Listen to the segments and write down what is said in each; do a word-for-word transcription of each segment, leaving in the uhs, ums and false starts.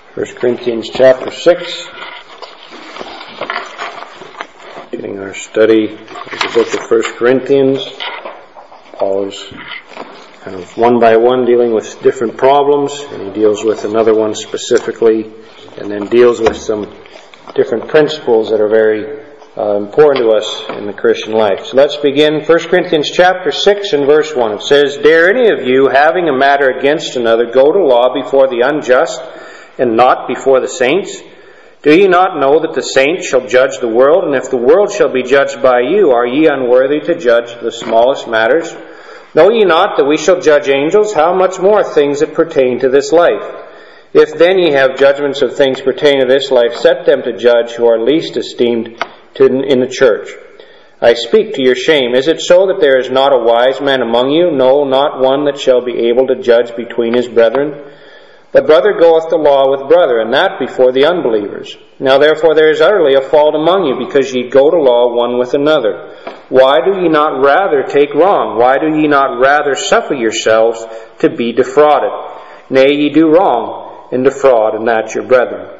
First Corinthians chapter six. Getting our study of the book of First Corinthians. Paul is kind of one by one dealing with different problems, and he deals with another one specifically, and then deals with some different principles that are very uh, important to us in the Christian life. So let's begin. First Corinthians chapter six and verse one. It says, "Dare any of you, having a matter against another, go to law before the unjust, and not before the saints? Do ye not know that the saints shall judge the world? And if the world shall be judged by you, are ye unworthy to judge the smallest matters? Know ye not that we shall judge angels? How much more things that pertain to this life? If then ye have judgments of things pertaining to this life, set them to judge who are least esteemed to, in the church. I speak to your shame. Is it so that there is not a wise man among you? No, not one that shall be able to judge between his brethren. But brother goeth to law with brother, and that before the unbelievers. Now therefore there is utterly a fault among you, because ye go to law one with another. Why do ye not rather take wrong? Why do ye not rather suffer yourselves to be defrauded? Nay, ye do wrong, and defraud, and that your brethren.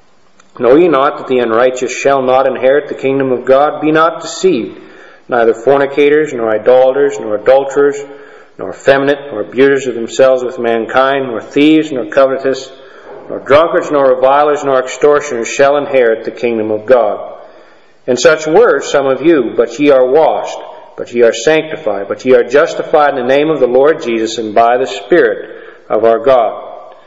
Know ye not that the unrighteous shall not inherit the kingdom of God? Be not deceived. Neither fornicators, nor idolaters, nor adulterers, nor effeminate, nor abusers of themselves with mankind, nor thieves, nor covetous, nor drunkards, nor revilers, nor extortioners shall inherit the kingdom of God. And such were some of you, but ye are washed, but ye are sanctified, but ye are justified in the name of the Lord Jesus, and by the Spirit of our God.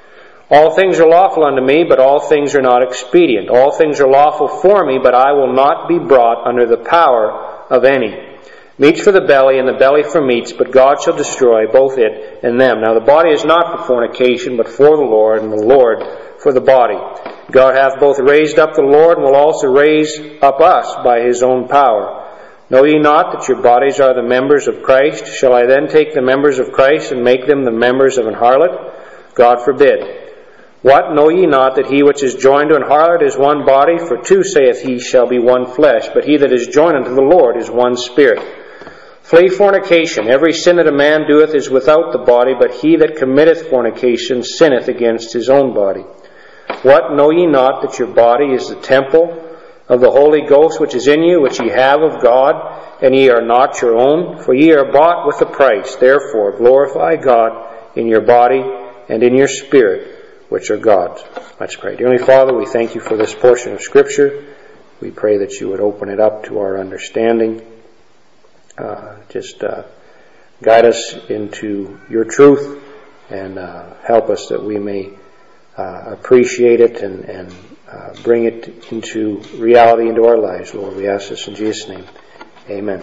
All things are lawful unto me, but all things are not expedient. All things are lawful for me, but I will not be brought under the power of any. Meats for the belly, and the belly for meats, but God shall destroy both it and them. Now the body is not for fornication, but for the Lord, and the Lord for the body. God hath both raised up the Lord, and will also raise up us by his own power. Know ye not that your bodies are the members of Christ? Shall I then take the members of Christ, and make them the members of an harlot? God forbid. What, know ye not that he which is joined to an harlot is one body? For two, saith he, shall be one flesh. But he that is joined unto the Lord is one spirit. Flee fornication. Every sin that a man doeth is without the body, but he that committeth fornication sinneth against his own body. What, know ye not that your body is the temple of the Holy Ghost which is in you, which ye have of God, and ye are not your own? For ye are bought with a price. Therefore glorify God in your body and in your spirit, which are God's." Let's pray. Dear Heavenly Father, we thank you for this portion of Scripture. We pray that you would open it up to our understanding. Uh, just uh, guide us into your truth, and uh, help us that we may uh, appreciate it and, and uh, bring it into reality into our lives, Lord. We ask this in Jesus' name. Amen.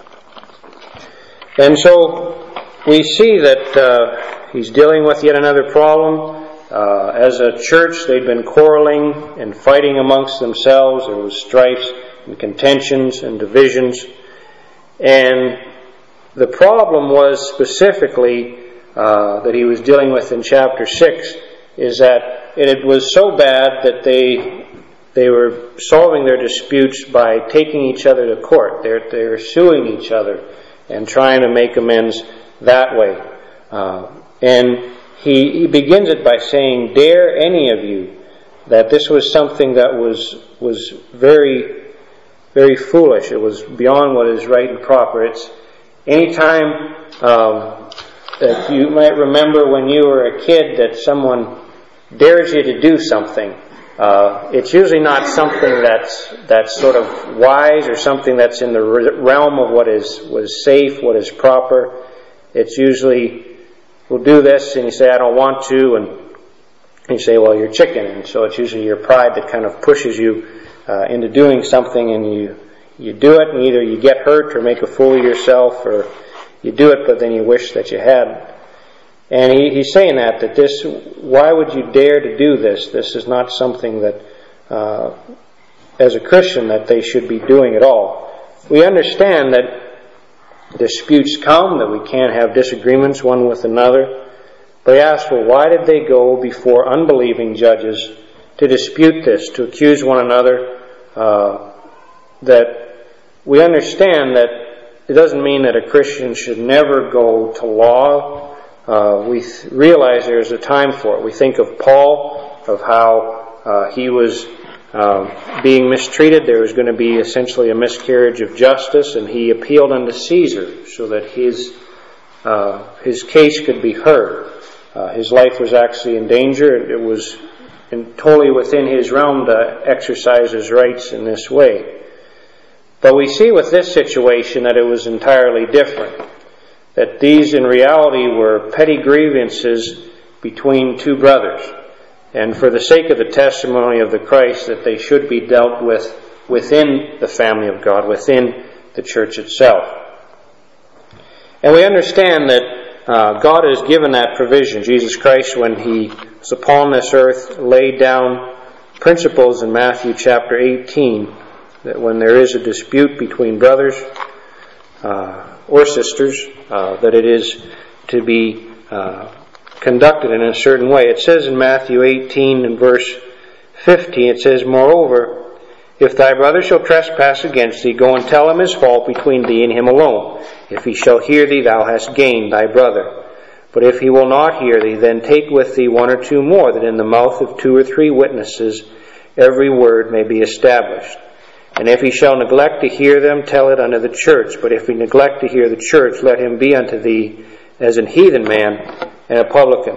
And so we see that uh, he's dealing with yet another problem. Uh, as a church, they'd been quarreling and fighting amongst themselves. There was strifes and contentions and divisions. And the problem was specifically uh, that he was dealing with in chapter six is that it was so bad that they they were solving their disputes by taking each other to court. They're, they're suing each other and trying to make amends that way. Uh, and he, he begins it by saying, "Dare any of you," that this was something that was was very Very foolish. It was beyond what is right and proper. It's any time um, that you might remember when you were a kid that someone dares you to do something. Uh, it's usually not something that's that's sort of wise or something that's in the realm of what is was safe, what is proper. It's usually, we'll do this, and you say, "I don't want to," and you say, "Well, you're chicken," and so it's usually your pride that kind of pushes you Uh, into doing something, and you you do it, and either you get hurt or make a fool of yourself, or you do it but then you wish that you hadn't. And he, he's saying that that this, why would you dare to do this? This is not something that uh, as a Christian that they should be doing at all. We understand that disputes come, that we can't have disagreements one with another, but he asks, well, why did they go before unbelieving judges to dispute this, to accuse one another? Uh, that we understand that it doesn't mean that a Christian should never go to law. Uh, we th- realize there's a time for it. We think of Paul of how uh, he was uh, being mistreated. There was going to be essentially a miscarriage of justice, and he appealed unto Caesar so that his uh, his case could be heard. Uh, his life was actually in danger. It was in, totally within his realm to exercise his rights in this way. But we see with this situation that it was entirely different. That these in reality were petty grievances between two brothers. And for the sake of the testimony of the Christ, that they should be dealt with within the family of God, within the church itself. And we understand that uh, God has given that provision. Jesus Christ, when He was upon this earth, laid down principles in Matthew chapter eighteen, that when there is a dispute between brothers uh, or sisters, uh, that it is to be uh, conducted in a certain way. It says in Matthew eighteen and verse fifteen, it says, "Moreover, if thy brother shall trespass against thee, go and tell him his fault between thee and him alone. If he shall hear thee, thou hast gained thy brother. But if he will not hear thee, then take with thee one or two more, that in the mouth of two or three witnesses every word may be established. And if he shall neglect to hear them, tell it unto the church. But if he neglect to hear the church, let him be unto thee as an heathen man and a publican."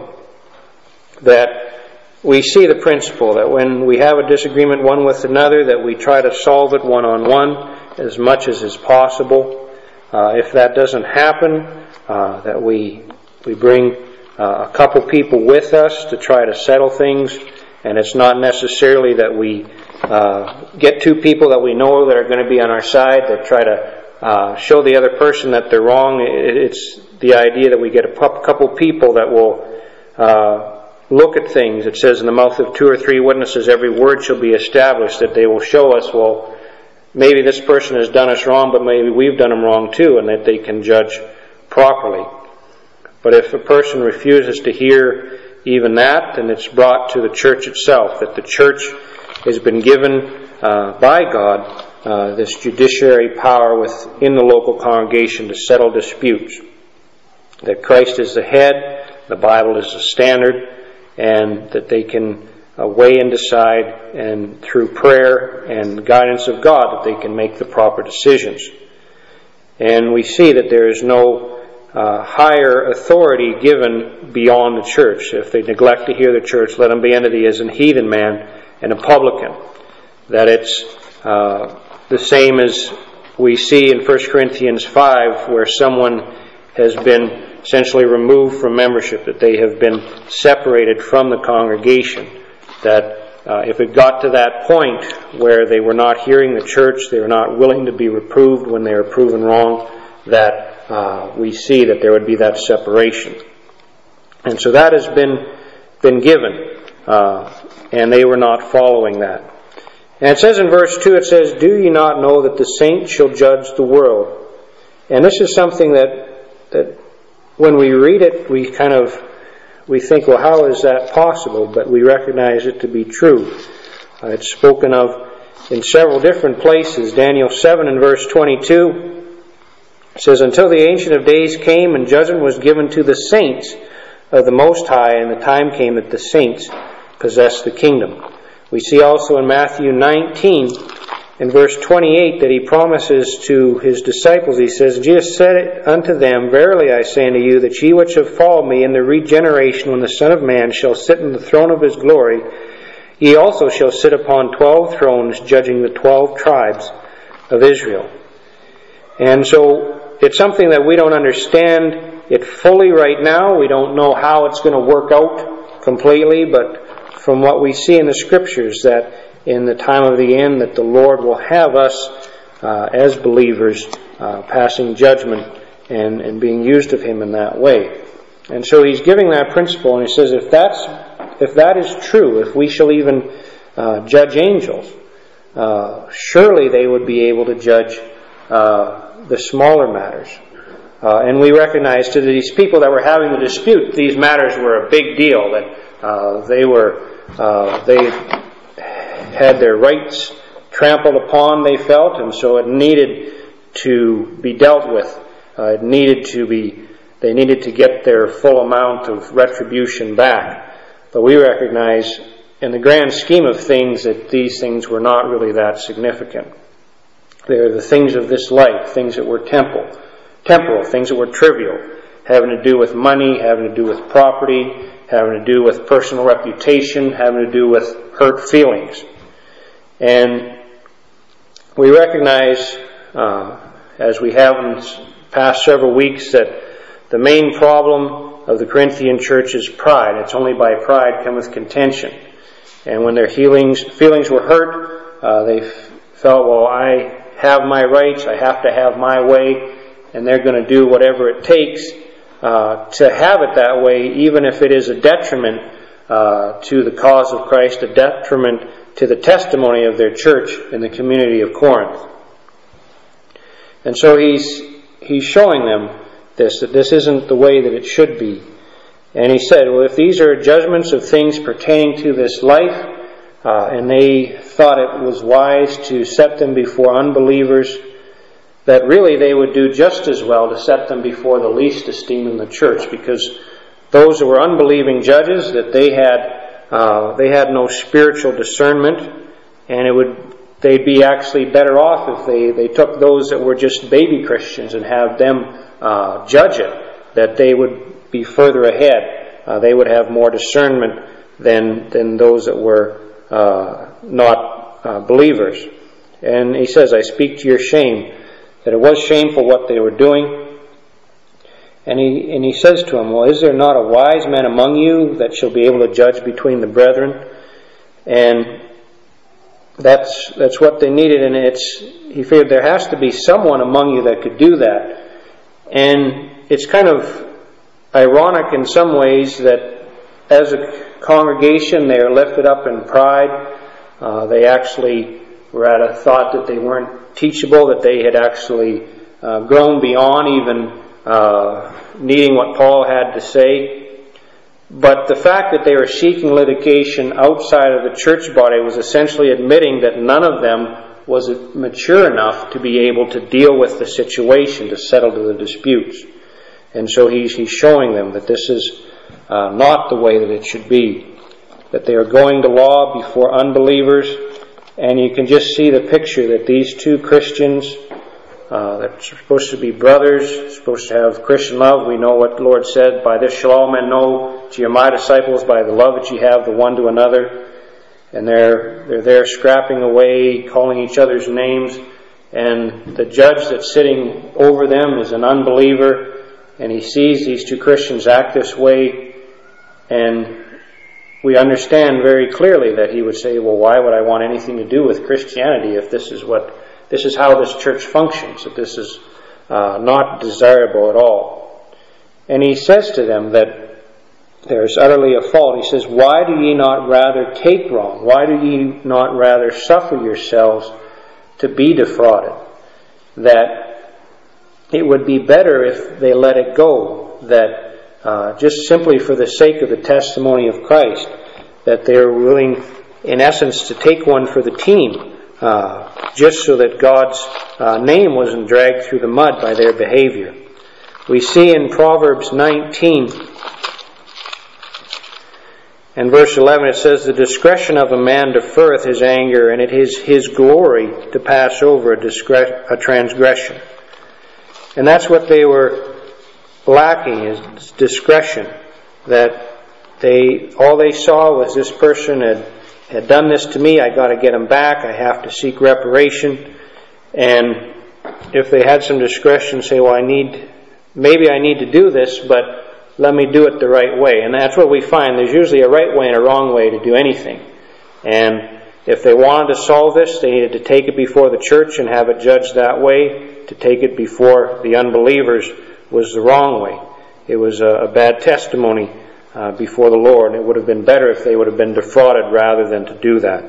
That we see the principle that when we have a disagreement one with another, that we try to solve it one-on-one as much as is possible. Uh, if that doesn't happen, uh, that we we bring uh, a couple people with us to try to settle things. And it's not necessarily that we uh, get two people that we know that are going to be on our side that try to uh, show the other person that they're wrong. It's the idea that we get a couple people that will uh, look at things. It says in the mouth of two or three witnesses every word shall be established, that they will show us, well, maybe this person has done us wrong, but maybe we've done them wrong too, and that they can judge properly. But if a person refuses to hear even that, then it's brought to the church itself, that the church has been given uh, by God uh, this judiciary power within the local congregation to settle disputes. That Christ is the head, the Bible is the standard, and that they can uh, weigh and decide, and through prayer and guidance of God, that they can make the proper decisions. And we see that there is no Uh, higher authority given beyond the church. If they neglect to hear the church, let him be unto thee as an heathen man and a publican. That it's uh, the same as we see in First Corinthians five, where someone has been essentially removed from membership, that they have been separated from the congregation. That uh, if it got to that point where they were not hearing the church, they were not willing to be reproved when they were proven wrong, that Uh, we see that there would be that separation. And so that has been been given, uh, and they were not following that. And it says in verse two, it says, "Do ye not know that the saints shall judge the world?" And this is something that that when we read it, we kind of we think, well, how is that possible? But we recognize it to be true. Uh, it's spoken of in several different places. Daniel seven and verse twenty-two. It says, "Until the Ancient of Days came, and judgment was given to the saints of the Most High, and the time came that the saints possessed the kingdom." We see also in Matthew nineteen, in verse twenty-eight, that He promises to His disciples, He says, "Jesus said unto them, Verily I say unto you, that ye which have followed me in the regeneration, when the Son of Man shall sit in the throne of His glory, ye also shall sit upon twelve thrones, judging the twelve tribes of Israel." And so it's something that we don't understand it fully right now. We don't know how it's going to work out completely, but from what we see in the Scriptures, that in the time of the end, that the Lord will have us uh, as believers uh, passing judgment and, and being used of Him in that way. And so He's giving that principle, and He says, if that's if that is true, if we shall even uh, judge angels, uh, surely they would be able to judge Uh, the smaller matters. Uh, and we recognize to these people that were having the dispute, these matters were a big deal, that uh, they were uh, they had their rights trampled upon, they felt, and so it needed to be dealt with. Uh, it needed to be, they needed to get their full amount of retribution back. But we recognize in the grand scheme of things, that these things were not really that significant. They're the things of this life, things that were temporal, temporal, things that were trivial, having to do with money, having to do with property, having to do with personal reputation, having to do with hurt feelings. And we recognize, uh, as we have in the past several weeks, that the main problem of the Corinthian church is pride. It's only by pride cometh contention. And when their feelings, feelings were hurt, uh, they f- felt, well, I have my rights, I have to have my way, and they're going to do whatever it takes uh, to have it that way, even if it is a detriment uh, to the cause of Christ, a detriment to the testimony of their church in the community of Corinth. And so he's he's showing them this, that this isn't the way that it should be. And he said, well, if these are judgments of things pertaining to this life, uh, and they thought it was wise to set them before unbelievers, that really they would do just as well to set them before the least esteemed in the church, because those who were unbelieving judges, that they had uh, they had no spiritual discernment, and it would they'd be actually better off if they, they took those that were just baby Christians and have them uh, judge it, that they would be further ahead. Uh, they would have more discernment than than those that were uh, not uh, believers. And he says, I speak to your shame, that it was shameful what they were doing. And he and he says to him, well, is there not a wise man among you that shall be able to judge between the brethren? And that's that's what they needed, and it's he figured there has to be someone among you that could do that. And it's kind of ironic in some ways that as a congregation they are lifted up in pride. Uh, they actually were at a thought that they weren't teachable, that they had actually uh, grown beyond even uh, needing what Paul had to say. But the fact that they were seeking litigation outside of the church body was essentially admitting that none of them was mature enough to be able to deal with the situation, to settle to the disputes. And so he's, he's showing them that this is uh, not the way that it should be, that they are going to law before unbelievers. And you can just see the picture that these two Christians uh, that are supposed to be brothers, supposed to have Christian love. We know what the Lord said, by this shall all men know that ye are my disciples, by the love that ye have the one to another. And they're they're there scrapping away, calling each other's names. And the judge that's sitting over them is an unbeliever, and he sees these two Christians act this way, and we understand very clearly that he would say, well, why would I want anything to do with Christianity if this is what this is how this church functions, that this is uh, not desirable at all. And he says to them that there is utterly a fault. He says, why do ye not rather take wrong? Why do ye not rather suffer yourselves to be defrauded? That it would be better if they let it go, that uh, just simply for the sake of the testimony of Christ, that they're willing, in essence, to take one for the team, uh, just so that God's uh, name wasn't dragged through the mud by their behavior. We see in Proverbs nineteen and verse eleven, it says, the discretion of a man deferreth his anger, and it is his glory to pass over a, discre- a transgression. And that's what they were lacking, is discretion. That they all they saw was this person had, had done this to me, I got to get him back, I have to seek reparation. And if they had some discretion, say, well, I need, maybe I need to do this, but let me do it the right way. And that's what we find. There's usually a right way and a wrong way to do anything. And if they wanted to solve this, they needed to take it before the church and have it judged that way. To take it before the unbelievers was the wrong way. It was a, a bad testimony uh, before the Lord. And it would have been better if they would have been defrauded rather than to do that.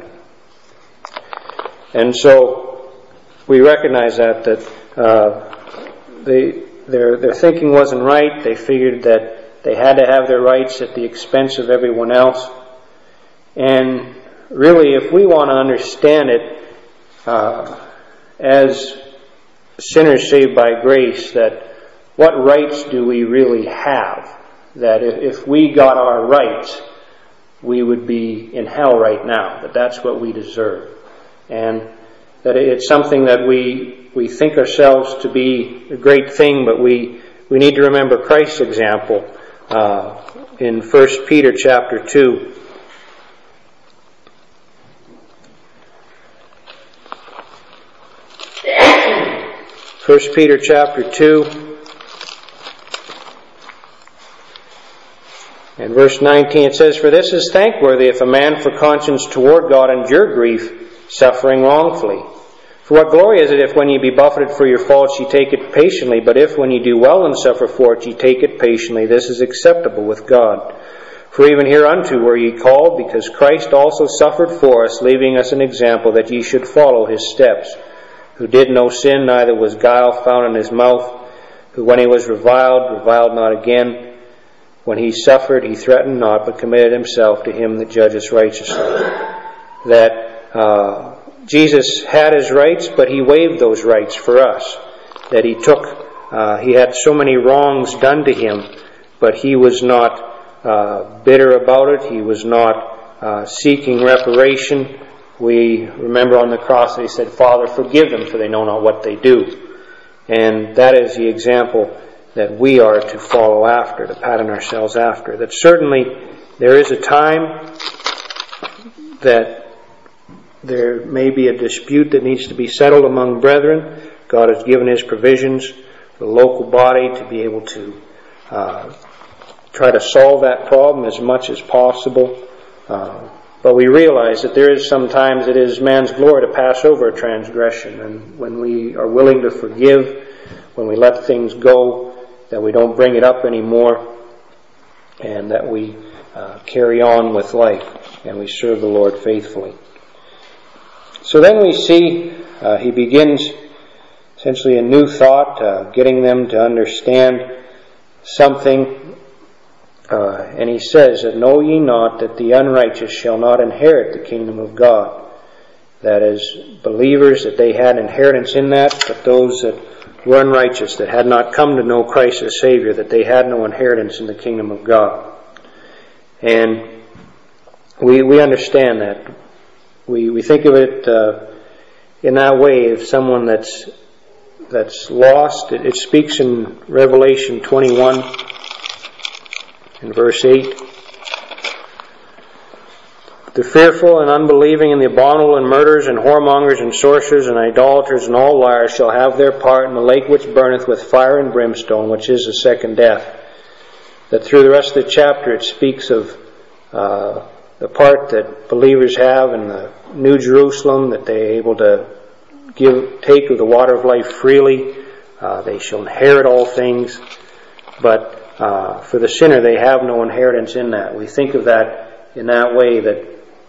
And so we recognize that, that uh, they... Their their thinking wasn't right. They figured that they had to have their rights at the expense of everyone else. And really, if we want to understand it uh, as sinners saved by grace, that what rights do we really have? That if, if we got our rights, we would be in hell right now, that that's what we deserve. And that it's something that we we think ourselves to be a great thing, but we, we need to remember Christ's example uh, in First Peter chapter two. First Peter chapter two and verse nineteen, it says, "For this is thankworthy if a man for conscience toward God endure grief, suffering wrongfully. For what glory is it if when ye be buffeted for your faults ye take it patiently, but if when ye do well and suffer for it ye take it patiently, this is acceptable with God. For even hereunto were ye called, because Christ also suffered for us, leaving us an example that ye should follow his steps, who did no sin, neither was guile found in his mouth, who when he was reviled, reviled not again. When he suffered, he threatened not, but committed himself to him that judges righteously." That uh, Jesus had his rights, but he waived those rights for us. That he took, uh, he had so many wrongs done to him, but he was not uh, bitter about it. He was not uh, seeking reparation. We remember on the cross that he said, "Father, forgive them, for they know not what they do." And that is the example that we are to follow after, to pattern ourselves after. That certainly there is a time that there may be a dispute that needs to be settled among brethren. God has given his provisions for the local body to be able to uh, try to solve that problem as much as possible. Uh, but we realize that there is sometimes it is man's glory to pass over a transgression. And when we are willing to forgive, when we let things go, that we don't bring it up anymore, and that we uh, carry on with life and we serve the Lord faithfully. So then we see uh, he begins essentially a new thought, uh, getting them to understand something. Uh, and he says that, "Know ye not that the unrighteous shall not inherit the kingdom of God?" That as believers, that they had inheritance in that, but those that were unrighteous, that had not come to know Christ as Savior, that they had no inheritance in the kingdom of God. And we we understand that. We we think of it uh, in that way, of someone that's that's lost. It, it speaks in Revelation twenty-one, in verse eight. "The fearful and unbelieving and the abominable and murderers and whoremongers and sorcerers and idolaters and all liars shall have their part in the lake which burneth with fire and brimstone, which is the second death." That through the rest of the chapter it speaks of uh, the part that believers have in the New Jerusalem, that they are able to give, take of the water of life freely. Uh, they shall inherit all things. But uh, for the sinner, they have no inheritance in that. We think of that in that way, that,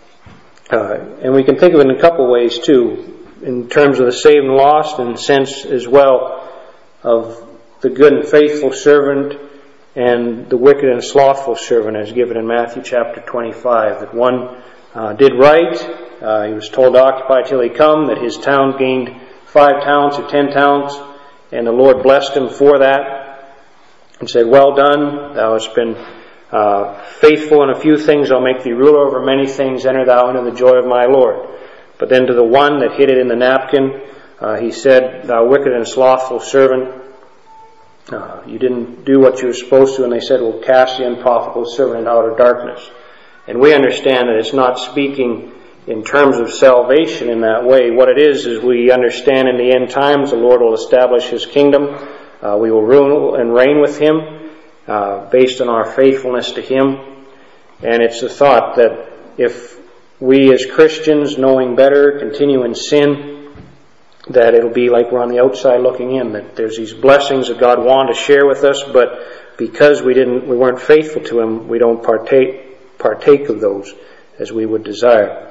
uh, and we can think of it in a couple ways too, in terms of the saved and lost, in the sense as well of the good and faithful servant and the wicked and slothful servant, as given in Matthew chapter twenty-five. That one uh, did right, uh, he was told to occupy till he come, that his town gained five talents or ten talents, and the Lord blessed him for that, and said, "Well done, thou hast been uh, faithful in a few things, I'll make thee ruler over many things, enter thou into the joy of my Lord." But then to the one that hid it in the napkin, uh, he said, "Thou wicked and slothful servant, Uh, you didn't do what you were supposed to," and they said, "Well, cast the unprofitable servant into outer darkness." And we understand that it's not speaking in terms of salvation in that way. What it is, is we understand in the end times the Lord will establish his kingdom. Uh, we will rule and reign with him uh, based on our faithfulness to him. And it's the thought that if we as Christians, knowing better, continue in sin, that it'll be like we're on the outside looking in, that there's these blessings that God wanted to share with us, but because we didn't, we weren't faithful to him, we don't partake partake of those as we would desire.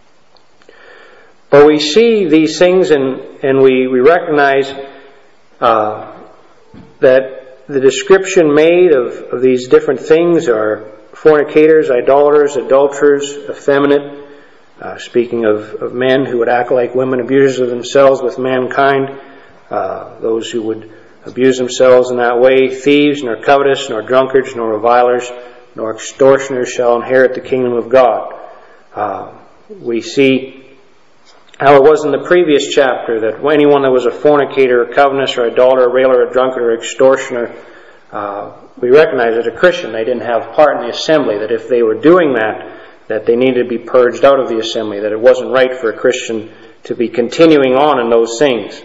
But we see these things, and and we we recognize uh, that the description made of, of these different things are fornicators, idolaters, adulterers, effeminate. Uh, speaking of, of men who would act like women, abusers of themselves with mankind, uh, those who would abuse themselves in that way, thieves, nor covetous, nor drunkards, nor revilers, nor extortioners shall inherit the kingdom of God. Uh, we see how it was in the previous chapter that anyone that was a fornicator, a covetous, or adulterer, a railer, a drunkard, or extortioner, uh, we recognize as a Christian they didn't have part in the assembly, that if they were doing that, that they needed to be purged out of the assembly, that it wasn't right for a Christian to be continuing on in those things.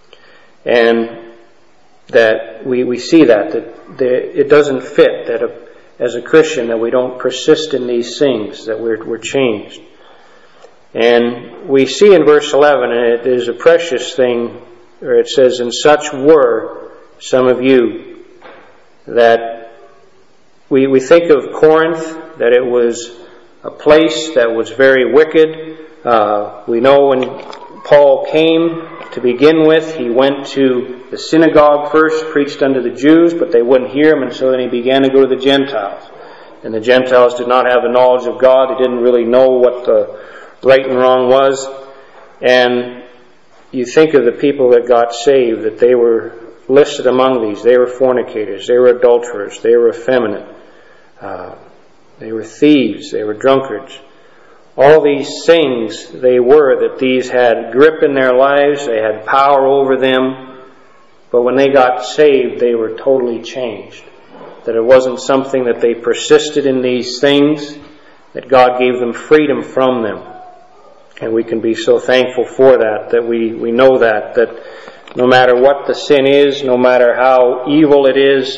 And that we, we see that, that the, it doesn't fit that a, as a Christian that we don't persist in these things, that we're, we're changed. And we see in verse eleven, and it is a precious thing, or it says, "And such were some of you," that we, we think of Corinth, that it was a place that was very wicked. Uh, we know when Paul came to begin with, he went to the synagogue first, preached unto the Jews, but they wouldn't hear him, and so then he began to go to the Gentiles. And the Gentiles did not have the knowledge of God. They didn't really know what the right and wrong was. And you think of the people that got saved, that they were listed among these. They were fornicators, they were adulterers, they were effeminate, uh, they were thieves, they were drunkards. All these things they were, that these had grip in their lives, they had power over them, but when they got saved, they were totally changed. That it wasn't something that they persisted in these things, that God gave them freedom from them. And we can be so thankful for that, that we, we know that, that no matter what the sin is, no matter how evil it is,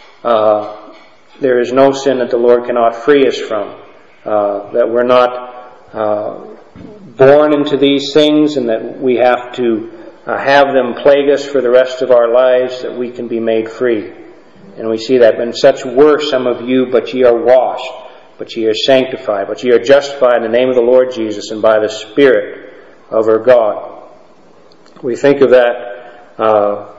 uh, there is no sin that the Lord cannot free us from. Uh, that we're not uh, born into these things, and that we have to uh, have them plague us for the rest of our lives, that we can be made free. And we see that. "And such were some of you, but ye are washed, but ye are sanctified, but ye are justified in the name of the Lord Jesus and by the Spirit of our God." We think of that uh,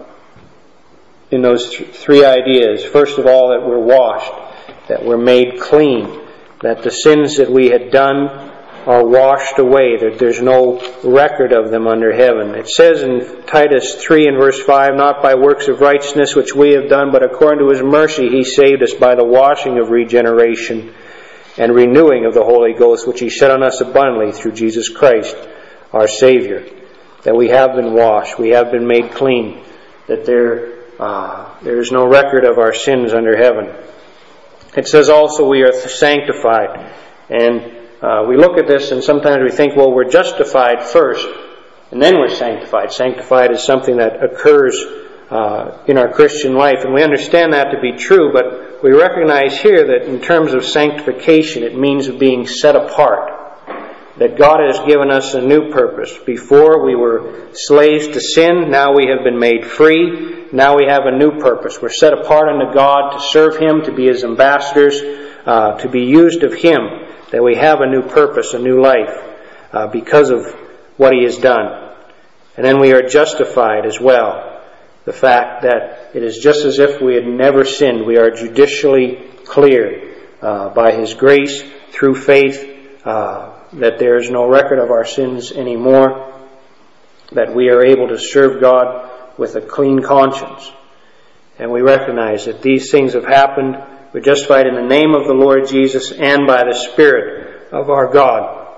in those th- three ideas. First of all, that we're washed, that we're made clean, that the sins that we had done are washed away, that there's no record of them under heaven. It says in Titus three and verse five, "Not by works of righteousness which we have done, but according to His mercy He saved us by the washing of regeneration and renewing of the Holy Ghost, which He shed on us abundantly through Jesus Christ, our Savior." That we have been washed, we have been made clean, that there, uh, there is no record of our sins under heaven. It says also we are sanctified. And uh, we look at this and sometimes we think, well, we're justified first, and then we're sanctified. Sanctified is something that occurs uh, in our Christian life, and we understand that to be true, but we recognize here that in terms of sanctification, it means being set apart. That God has given us a new purpose. Before we were slaves to sin, now we have been made free. Now we have a new purpose. We're set apart unto God to serve Him, to be His ambassadors, uh, to be used of Him. That we have a new purpose, a new life, uh, because of what He has done. And then we are justified as well. The fact that it is just as if we had never sinned. We are judicially cleared uh, by His grace through faith, uh, that there is no record of our sins anymore, that we are able to serve God with a clean conscience. And we recognize that these things have happened. We're justified in the name of the Lord Jesus and by the Spirit of our God.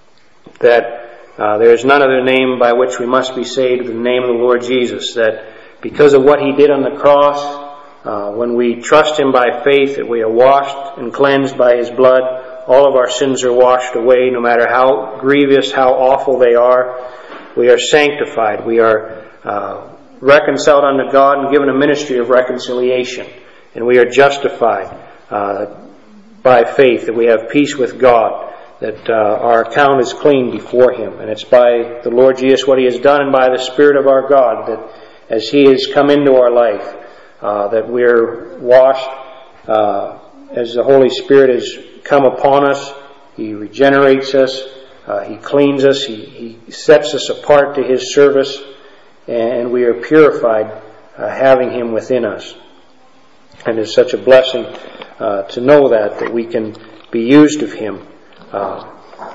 That uh, there is none other name by which we must be saved than the name of the Lord Jesus. That because of what He did on the cross, uh, when we trust Him by faith, that we are washed and cleansed by His blood. All of our sins are washed away, no matter how grievous, how awful they are. We are sanctified. We are uh, reconciled unto God and given a ministry of reconciliation. And we are justified uh, by faith, that we have peace with God, that uh, our account is clean before Him. And it's by the Lord Jesus, what He has done, and by the Spirit of our God, that as He has come into our life, uh, that we're washed uh, as the Holy Spirit has come upon us. He regenerates us. Uh, he cleans us. He, he sets us apart to His service. And we are purified uh, having Him within us. And it's such a blessing uh, to know that, that we can be used of Him. Uh,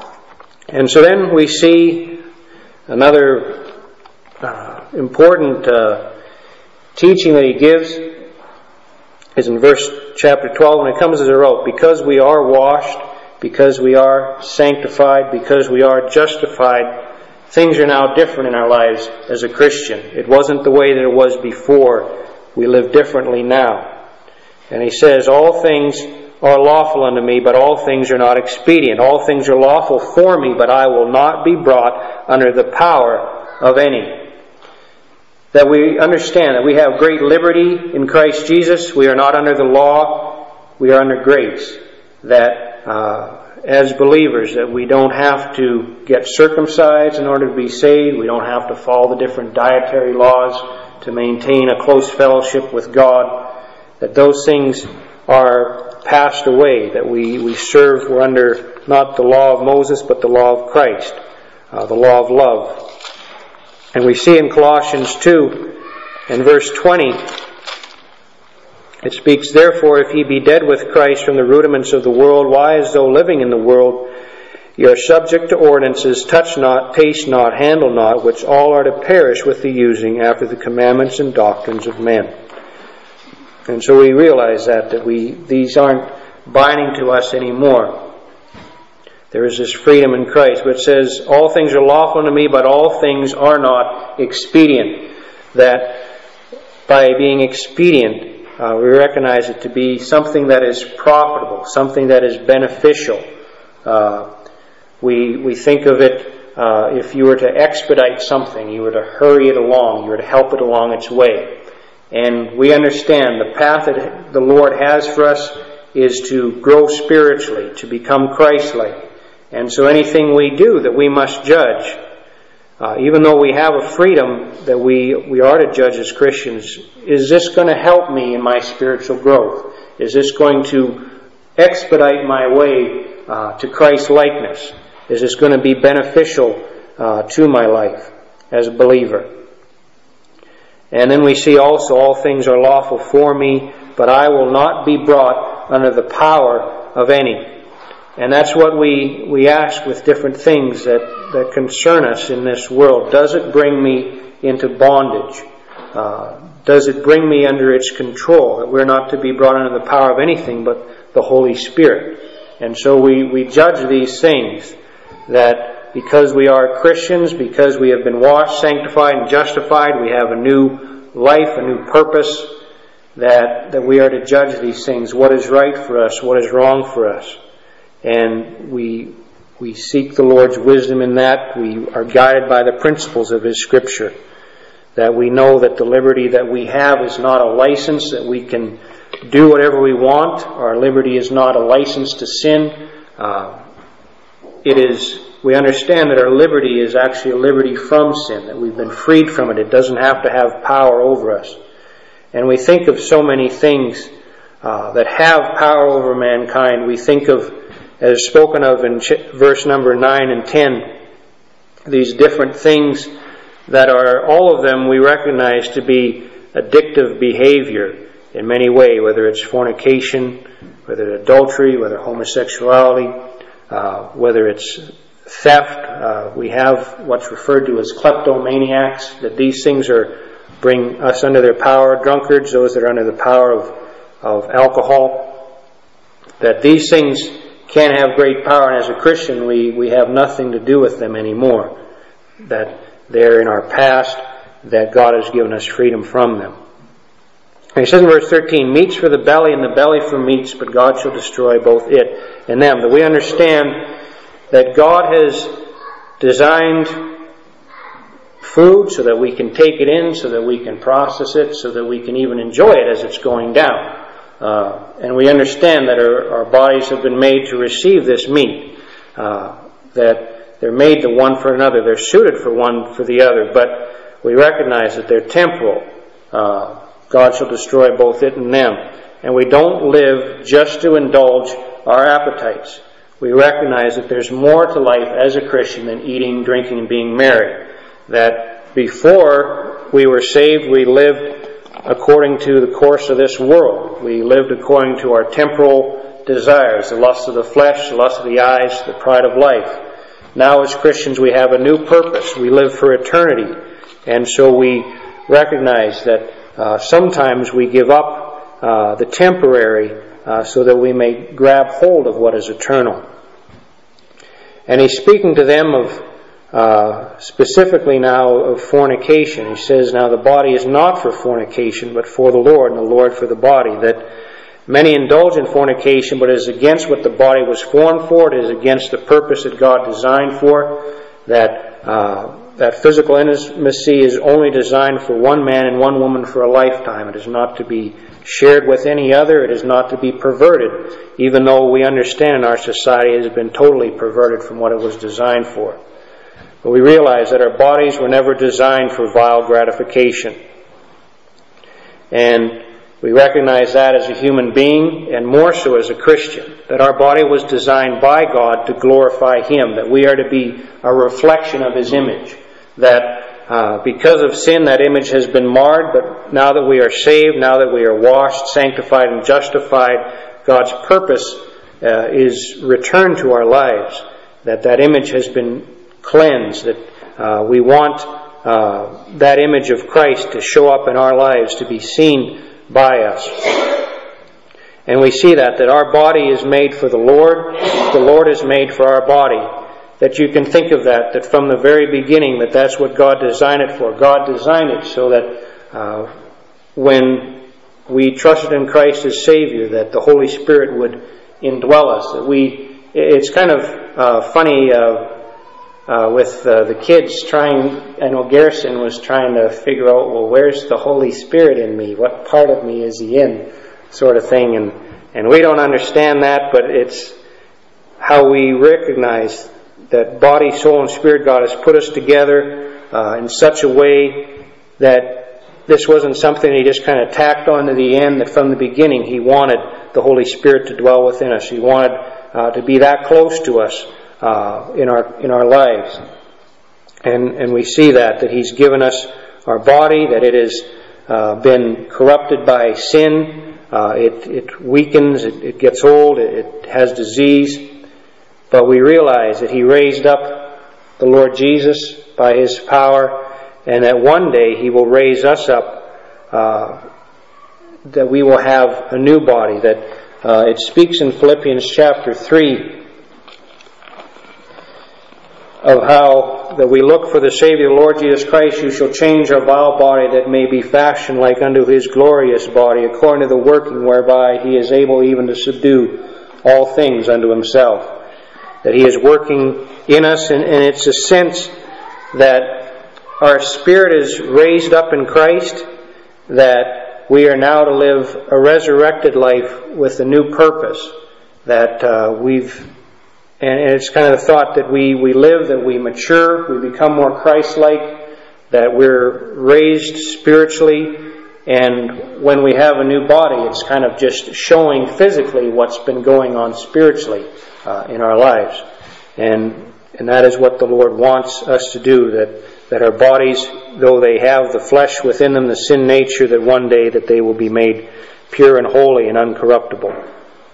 and so then we see another uh, important uh, teaching that He gives is in verse chapter twelve, and it comes as a result. Because we are washed, because we are sanctified, because we are justified, things are now different in our lives as a Christian. It wasn't the way that it was before. We live differently now. And he says, all things are lawful unto me, but all things are not expedient. All things are lawful for me, but I will not be brought under the power of any. That we understand that we have great liberty in Christ Jesus. We are not under the law. We are under grace. That uh, as believers, that we don't have to get circumcised in order to be saved. We don't have to follow the different dietary laws to maintain a close fellowship with God. That those things are passed away. That we, we serve, we're under not the law of Moses, but the law of Christ. Uh, the law of love. And we see in Colossians two, in verse twenty, it speaks, therefore, if ye be dead with Christ from the rudiments of the world, why, as though living in the world, ye are subject to ordinances, touch not, taste not, handle not, which all are to perish with the using after the commandments and doctrines of men. And so we realize that, that we these aren't binding to us anymore. There is this freedom in Christ, which says, all things are lawful unto me, but all things are not expedient. That by being expedient, uh, we recognize it to be something that is profitable, something that is beneficial. Uh, we we think of it, uh, if you were to expedite something, you were to hurry it along, you were to help it along its way. And we understand the path that the Lord has for us is to grow spiritually, to become Christ-like. And so anything we do that we must judge, uh, even though we have a freedom that we, we are to judge as Christians, is this going to help me in my spiritual growth? Is this going to expedite my way uh, to Christ's likeness? Is this going to be beneficial uh, to my life as a believer? And then we see also, all things are lawful for me, but I will not be brought under the power of any. And that's what we, we ask with different things that, that concern us in this world. Does it bring me into bondage? Uh, does it bring me under its control? That we're not to be brought under the power of anything but the Holy Spirit. And so we, we judge these things, that because we are Christians, because we have been washed, sanctified, and justified, we have a new life, a new purpose, that, that we are to judge these things. What is right for us? What is wrong for us? And we we seek the Lord's wisdom in that. We are guided by the principles of His Scripture. That we know that the liberty that we have is not a license, that we can do whatever we want. Our liberty is not a license to sin. Uh, it is, we understand that our liberty is actually a liberty from sin, that we've been freed from it. It doesn't have to have power over us. And we think of so many things uh, that have power over mankind. We think of, as spoken of in verse number nine and ten, these different things that are, all of them we recognize to be addictive behavior in many ways, whether it's fornication, whether it's adultery, whether homosexuality, uh, whether it's theft. Uh, we have what's referred to as kleptomaniacs, that these things are bring us under their power. Drunkards, those that are under the power of, of alcohol, that these things can have great power, and as a Christian we, we have nothing to do with them anymore. That they're in our past, that God has given us freedom from them. And he says in verse thirteen, meats for the belly and the belly for meats, but God shall destroy both it and them. That we understand that God has designed food so that we can take it in, so that we can process it, so that we can even enjoy it as it's going down. Uh, and we understand that our, our bodies have been made to receive this meat, uh, that they're made the one for another. They're suited for one for the other, but we recognize that they're temporal. Uh, God shall destroy both it and them. And we don't live just to indulge our appetites. We recognize that there's more to life as a Christian than eating, drinking, and being merry. That before we were saved, we lived according to the course of this world. We lived according to our temporal desires, the lust of the flesh, the lust of the eyes, the pride of life. Now as Christians we have a new purpose. We live for eternity. And so we recognize that uh, sometimes we give up uh, the temporary uh, so that we may grab hold of what is eternal. And he's speaking to them of, uh, specifically now of fornication. He says, now the body is not for fornication, but for the Lord, and the Lord for the body. That many indulge in fornication, but it is against what the body was formed for. It is against the purpose that God designed for. That uh, that physical intimacy is only designed for one man and one woman for a lifetime. It is not to be shared with any other. It is not to be perverted, even though we understand our society has been totally perverted from what it was designed for. But we realize that our bodies were never designed for vile gratification. And we recognize that as a human being, and more so as a Christian, that our body was designed by God to glorify Him, that we are to be a reflection of His image, that uh, because of sin that image has been marred, but now that we are saved, now that we are washed, sanctified, and justified, God's purpose uh, is returned to our lives, that that image has been cleansed, that uh, we want uh, that image of Christ to show up in our lives, to be seen by us. And we see that, that our body is made for the Lord, the Lord is made for our body. That you can think of that, that from the very beginning, that that's what God designed it for. God designed it so that uh, when we trusted in Christ as Savior, that the Holy Spirit would indwell us. That we, it's kind of uh, funny uh, uh, with uh, the kids trying, I know Garrison was trying to figure out, well, where's the Holy Spirit in me? What part of me is He in? Sort of thing. And, and we don't understand that, but it's how we recognize that body, soul, and spirit God has put us together uh, in such a way that this wasn't something He just kind of tacked on to the end, that from the beginning He wanted the Holy Spirit to dwell within us. He wanted uh, to be that close to us uh, in our in our lives. And, and we see that, that He's given us our body, that it has uh, been corrupted by sin. Uh, it, it weakens, it, it gets old, it, it has disease. But we realize that He raised up the Lord Jesus by His power, and that one day He will raise us up, uh, that we will have a new body. That uh, it speaks in Philippians chapter three of how that we look for the Savior, the Lord Jesus Christ, who shall change our vile body, that may be fashioned like unto His glorious body, according to the working whereby He is able even to subdue all things unto Himself. That He is working in us, and, and it's a sense that our spirit is raised up in Christ, that we are now to live a resurrected life with a new purpose, that uh, we've, and, and it's kind of the thought that we, we live, that we mature, we become more Christ-like, that we're raised spiritually, and when we have a new body, it's kind of just showing physically what's been going on spiritually uh, in our lives. And and that is what the Lord wants us to do, that, that our bodies, though they have the flesh within them, the sin nature, that one day that they will be made pure and holy and uncorruptible.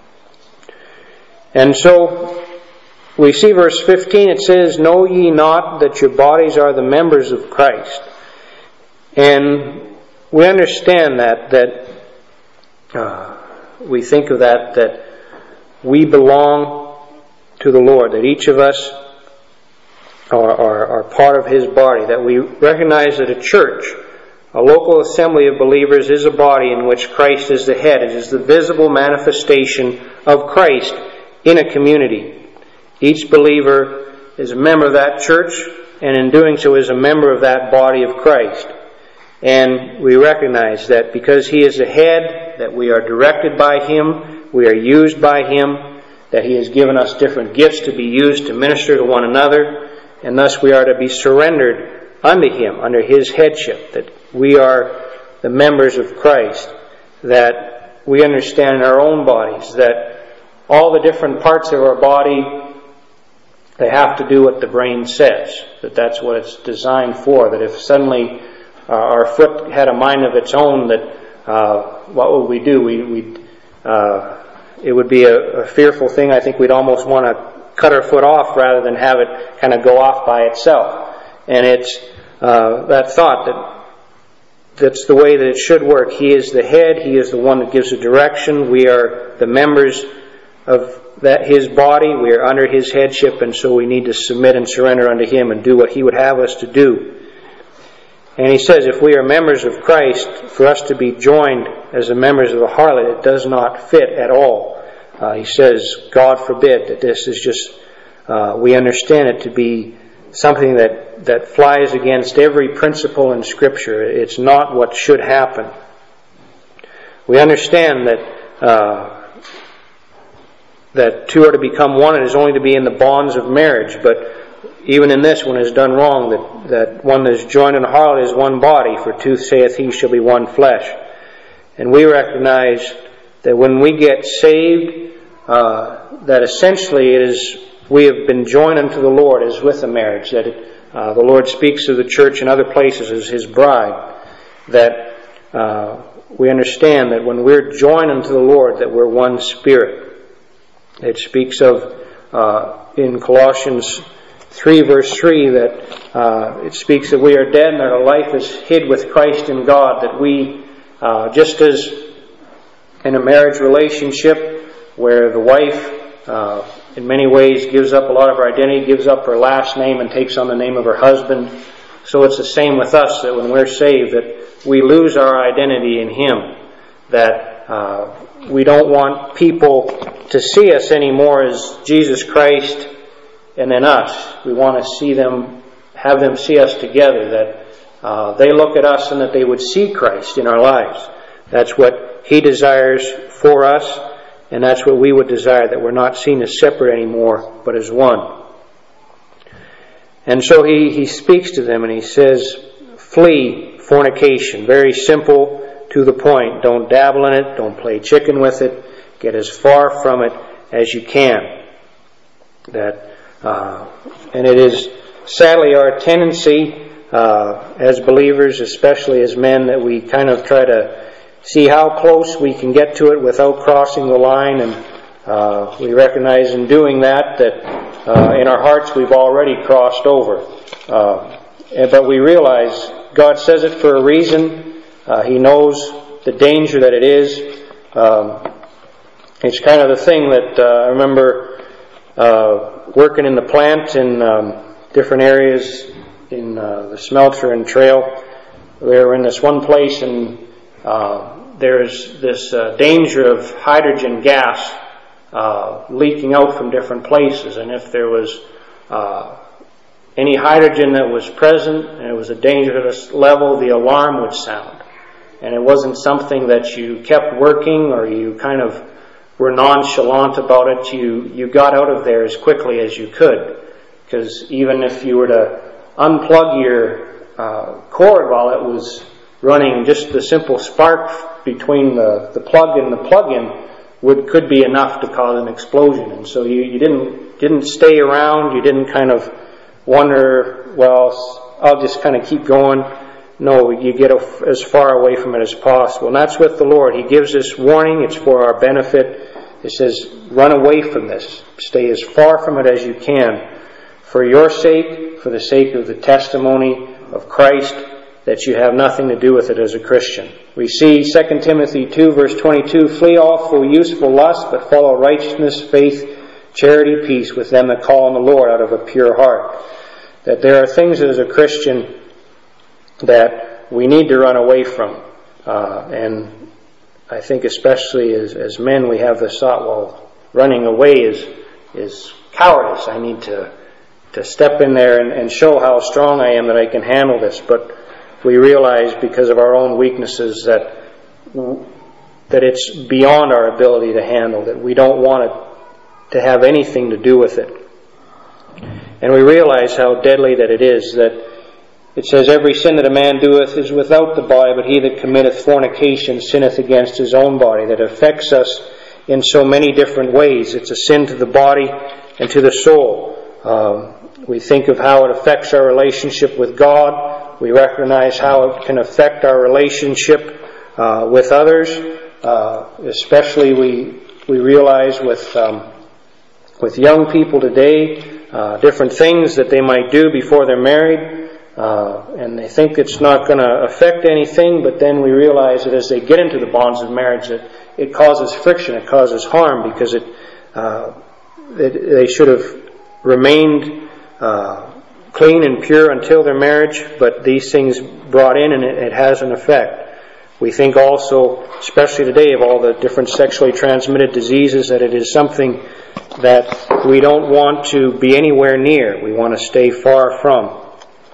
And so we see verse fifteen, it says, "Know ye not that your bodies are the members of Christ?" And we understand that, that uh, we think of that, that we belong to the Lord, that each of us are, are, are part of His body, that we recognize that a church, a local assembly of believers, is a body in which Christ is the head. It is the visible manifestation of Christ in a community. Each believer is a member of that church, and in doing so is a member of that body of Christ. And we recognize that because He is the head, that we are directed by Him, we are used by Him, that He has given us different gifts to be used to minister to one another, and thus we are to be surrendered unto Him, under His headship, that we are the members of Christ, that we understand in our own bodies that all the different parts of our body, they have to do what the brain says, that that's what it's designed for, that if suddenly Uh, our foot had a mind of its own, that uh, what would we do? We, we'd, uh, it would be a, a fearful thing. I think we'd almost want to cut our foot off rather than have it kind of go off by itself. And it's uh, that thought that that's the way that it should work. He is the head. He is the one that gives the direction. We are the members of that His body. We are under His headship, and so we need to submit and surrender unto Him and do what He would have us to do. And He says if we are members of Christ, for us to be joined as the members of a harlot, it does not fit at all. Uh, he says, God forbid that this is just, uh, we understand it to be something that, that flies against every principle in Scripture. It's not what should happen. We understand that uh, that two are to become one, and is only to be in the bonds of marriage. But even in this, when it is done wrong, that, that one that is joined in a harlot is one body, for two saith He shall be one flesh. And we recognize that when we get saved, uh, that essentially it is we have been joined unto the Lord as with a marriage. That it, uh, the Lord speaks of the church in other places as His bride. That uh, we understand that when we're joined unto the Lord, that we're one spirit. It speaks of uh, in Colossians three verse three that uh, it speaks that we are dead and that our life is hid with Christ in God. That we, uh, just as in a marriage relationship where the wife uh, in many ways gives up a lot of her identity, gives up her last name and takes on the name of her husband, so it's the same with us, that when we're saved, that we lose our identity in Him. That uh, we don't want people to see us anymore as Jesus Christ and then us. We want to see them, have them see us together, that uh, they look at us and that they would see Christ in our lives. That's what He desires for us, and that's what we would desire, that we're not seen as separate anymore, but as one. And so he, he speaks to them and he says, flee fornication. Very simple, to the point. Don't dabble in it. Don't play chicken with it. Get as far from it as you can. That, uh, and it is sadly our tendency uh, as believers, especially as men, that we kind of try to see how close we can get to it without crossing the line. And uh, we recognize in doing that that uh, in our hearts we've already crossed over. Uh, but we realize God says it for a reason. Uh, he knows the danger that it is. Um, it's kind of the thing that uh, I remember uh, working in the plant in um, different areas in uh, the smelter and trail. We were in this one place, and uh, there's this uh, danger of hydrogen gas uh, leaking out from different places. And if there was uh, any hydrogen that was present and it was a dangerous level, the alarm would sound. And it wasn't something that you kept working or you kind of were nonchalant about it. You, you got out of there as quickly as you could. Because even if you were to unplug your uh, cord while it was running, just the simple spark between the, the plug and the plug-in would could be enough to cause an explosion. And so you, you didn't didn't stay around. You didn't kind of wonder, well, I'll just kind of keep going. No, you get as far away from it as possible. And that's with the Lord. He gives this warning. It's for our benefit. It says, run away from this. Stay as far from it as you can. For your sake, for the sake of the testimony of Christ, that you have nothing to do with it as a Christian. We see Second Timothy two, verse twenty-two, flee all full useful lust, but follow righteousness, faith, charity, peace with them that call on the Lord out of a pure heart. That there are things as a Christian that we need to run away from. Uh, and I think especially as, as men we have this thought, well, running away is is cowardice. I need to to step in there and, and show how strong I am, that I can handle this. But we realize because of our own weaknesses that that it's beyond our ability to handle, that we don't want it to have anything to do with it. And we realize how deadly that it is, that it says, every sin that a man doeth is without the body, but he that committeth fornication sinneth against his own body. That affects us in so many different ways. It's a sin to the body and to the soul. Um, we think of how it affects our relationship with God. We recognize how it can affect our relationship uh, with others. Uh, especially we we realize with um, with young people today, uh, different things that they might do before they're married. uh, and they think it's not going to affect anything, but then we realize that as they get into the bonds of marriage, that it causes friction, it causes harm, because it, uh, it they should have remained uh, clean and pure until their marriage, but these things brought in, and it, it has an effect. We think also, especially today, of all the different sexually transmitted diseases, that it is something that we don't want to be anywhere near. We want to stay far from,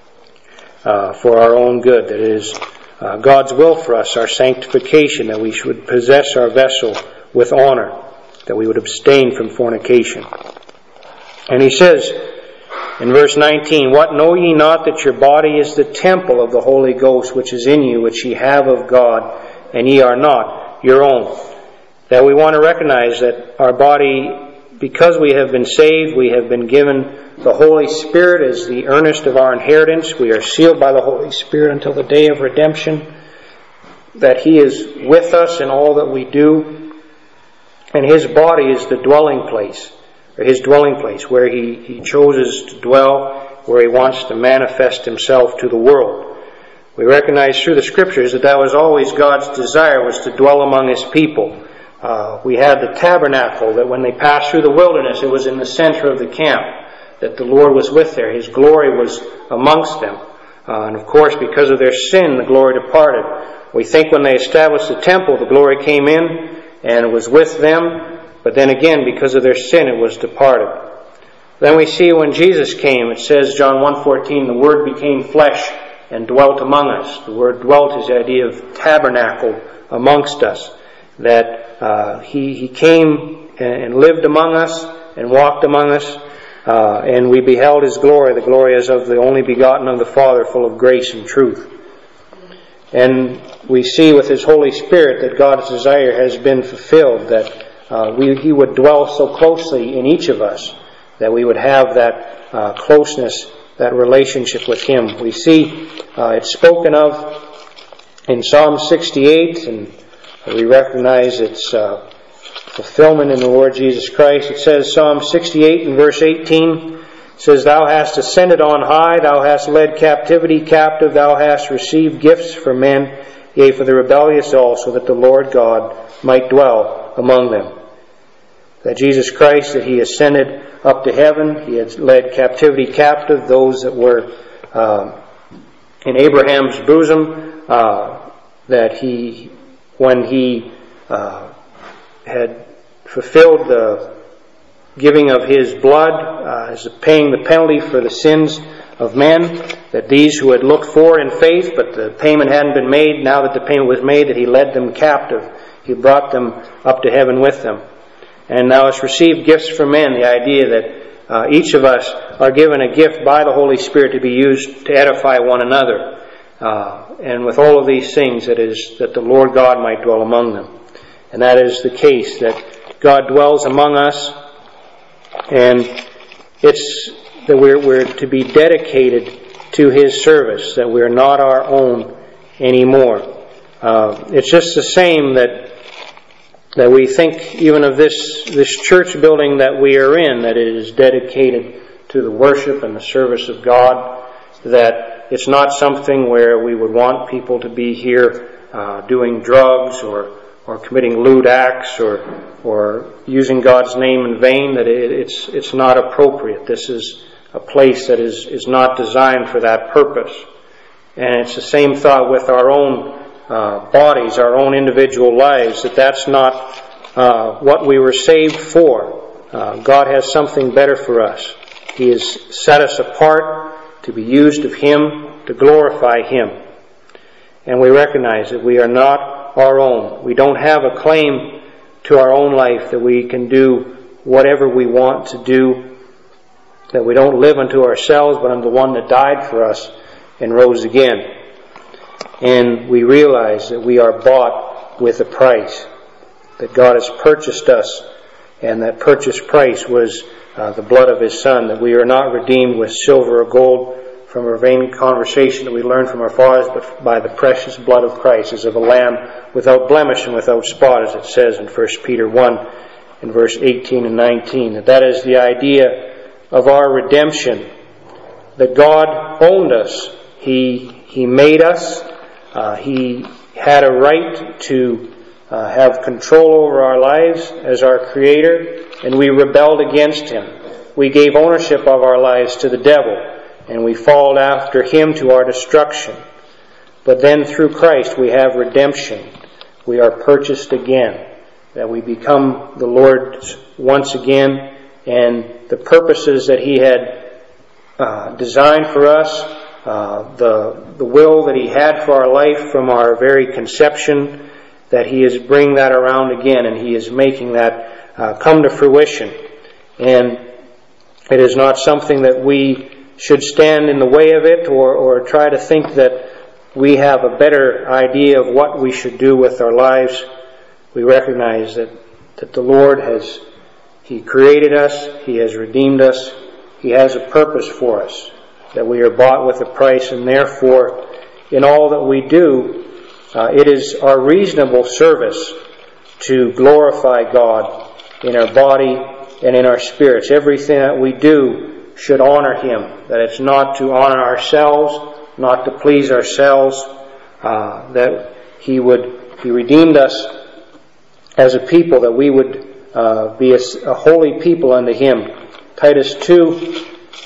uh, for our own good. That it is uh, God's will for us, our sanctification, that we should possess our vessel with honor, that we would abstain from fornication. And he says in verse nineteen, "What, know ye not that your body is the temple of the Holy Ghost which is in you, which ye have of God, and ye are not your own?" That we want to recognize that our body, because we have been saved, we have been given the Holy Spirit as the earnest of our inheritance. We are sealed by the Holy Spirit until the day of redemption. That He is with us in all that we do. And His body is the dwelling place, or His dwelling place, where He, he chooses to dwell, where He wants to manifest Himself to the world. We recognize through the Scriptures that that was always God's desire, was to dwell among His people. Uh, we had the tabernacle, that when they passed through the wilderness, it was in the center of the camp, that the Lord was with there. His glory was amongst them. Uh, and of course, because of their sin, the glory departed. We think when they established the temple, the glory came in, and it was with them. But then again, because of their sin, it was departed. Then we see when Jesus came, it says, John one fourteen, "The Word became flesh and dwelt among us." The word dwelt is the idea of tabernacle amongst us. That uh, he, he came and lived among us and walked among us, uh, and we beheld His glory, the glory as of the only begotten of the Father, full of grace and truth. And we see with His Holy Spirit that God's desire has been fulfilled, that uh, we, He would dwell so closely in each of us, that we would have that uh, closeness, that relationship with Him. We see uh, it's spoken of in Psalm sixty-eight, and we recognize its uh, fulfillment in the Lord Jesus Christ. It says, Psalm sixty-eight and verse eighteen, it says, "Thou hast ascended on high, Thou hast led captivity captive, Thou hast received gifts for men, yea, for the rebellious also, that the Lord God might dwell among them." That Jesus Christ, that He ascended up to heaven, He had led captivity captive, those that were uh, in Abraham's bosom, uh, that He, when He uh, had fulfilled the giving of His blood uh, as paying the penalty for the sins of men, that these who had looked for in faith, but the payment hadn't been made, now that the payment was made, that He led them captive. He brought them up to heaven with them. And now it's received gifts from men, the idea that uh, each of us are given a gift by the Holy Spirit to be used to edify one another. Uh, and with all of these things, it is that the Lord God might dwell among them. And that is the case, that God dwells among us, and it's that we're, we're to be dedicated to His service, that we're not our own anymore. Uh, it's just the same that that we think even of this this church building that we are in, that it is dedicated to the worship and the service of God, that it's not something where we would want people to be here uh, doing drugs or or committing lewd acts or or using God's name in vain, that it, it's it's not appropriate. This is a place that is, is not designed for that purpose. And it's the same thought with our own uh, bodies, our own individual lives, that that's not uh, what we were saved for. Uh, God has something better for us. He has set us apart to be used of Him, to glorify Him. And we recognize that we are not our own. We don't have a claim to our own life, that we can do whatever we want to do, that we don't live unto ourselves, but unto the one that died for us and rose again. And we realize that we are bought with a price, that God has purchased us, and that purchase price was uh, the blood of His Son, that we are not redeemed with silver or gold from a vain conversation that we learned from our fathers, but by the precious blood of Christ, as of a lamb without blemish and without spot, as it says in First Peter one in verse eighteen and nineteen. That that is the idea of our redemption, that God owned us He He made us. Uh, he had a right to uh, have control over our lives as our Creator, and we rebelled against Him. We gave ownership of our lives to the devil, and we followed after him to our destruction. But then through Christ we have redemption. We are purchased again, that we become the Lord's once again, and the purposes that He had uh, designed for us, uh, the the will that He had for our life from our very conception, that He is bringing that around again, and He is making that uh, come to fruition. And it is not something that we should stand in the way of it, or, or try to think that we have a better idea of what we should do with our lives. We recognize that, that the Lord has, He created us, He has redeemed us, He has a purpose for us, that we are bought with a price, and therefore in all that we do, uh, it is our reasonable service to glorify God in our body and in our spirits. Everything that we do should honor Him, that it's not to honor ourselves, not to please ourselves, uh, that He would, He redeemed us as a people, that we would uh, be a, a holy people unto Him. Titus two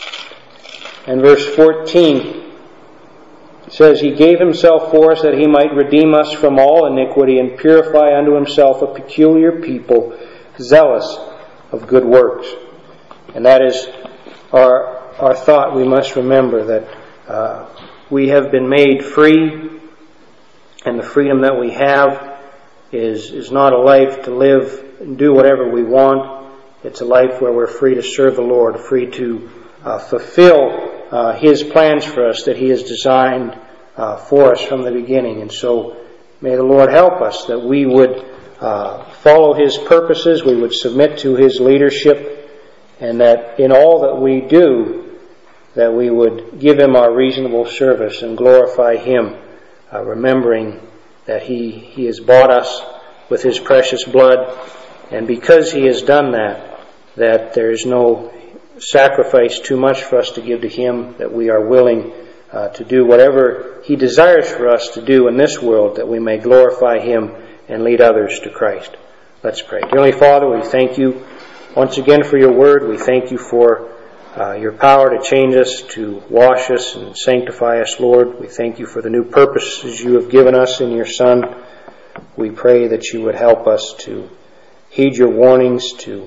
and verse fourteen says, He gave Himself for us that He might redeem us from all iniquity and purify unto Himself a peculiar people, zealous of good works. And that is our our thought. We must remember that uh, we have been made free, and the freedom that we have is is not a life to live and do whatever we want. It's a life where we're free to serve the Lord, free to uh, fulfill uh, His plans for us that He has designed uh, for us from the beginning. And so may the Lord help us that we would uh, follow His purposes, we would submit to His leadership, and that in all that we do, that we would give Him our reasonable service and glorify Him, uh, remembering that He, He has bought us with His precious blood, and because He has done that, that there is no sacrifice too much for us to give to Him, that we are willing uh, to do whatever He desires for us to do in this world, that we may glorify Him and lead others to Christ. Let's pray. Dearly Father, we thank You once again for Your word. We thank You for uh, Your power to change us, to wash us and sanctify us, Lord. We thank You for the new purposes You have given us in Your Son. We pray that You would help us to heed Your warnings, to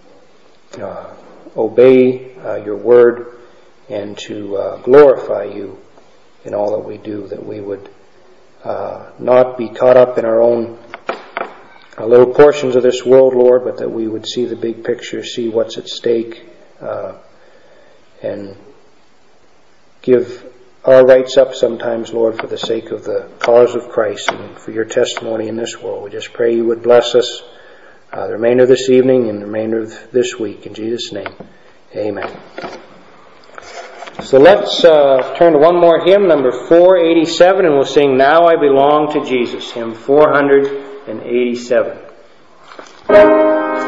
uh, obey uh, Your word, and to uh, glorify You in all that we do, that we would uh, not be caught up in our own uh, little portions of this world, Lord, but that we would see the big picture, see what's at stake, uh, and give our rights up sometimes, Lord, for the sake of the cause of Christ and for Your testimony in this world. We just pray You would bless us uh, the remainder of this evening and the remainder of this week. In Jesus' name, amen. So let's uh, turn to one more hymn, number four eighty-seven, and we'll sing Now I Belong to Jesus, hymn four eighty-seven.